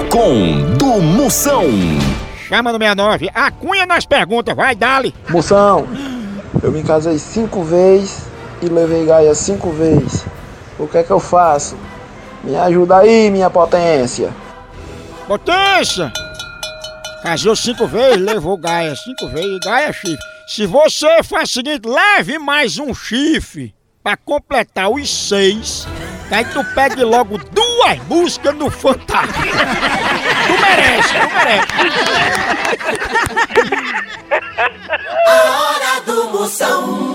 com do Moção. Chama no 69, a cunha nas perguntas, vai, dale. Moção, eu me casei 5 vezes e levei gaia 5 vezes. O que é que eu faço? Me ajuda aí, minha potência. Potência! Casou 5 vezes, levou gaia 5 vezes, gaia é chifre. Se você faz o seguinte, leve mais um chifre pra completar os 6, aí tu pede logo 2 músicas no Fantástico. Tu merece, tu merece. A hora do Moção.